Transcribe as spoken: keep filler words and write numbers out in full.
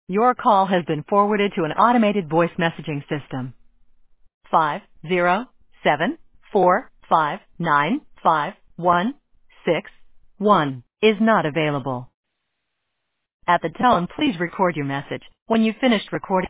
Your call has been forwarded to an automated voice messaging system. Five zero seven four five nine five one six one is not available. At the tone, please record your message. When you've finished recording,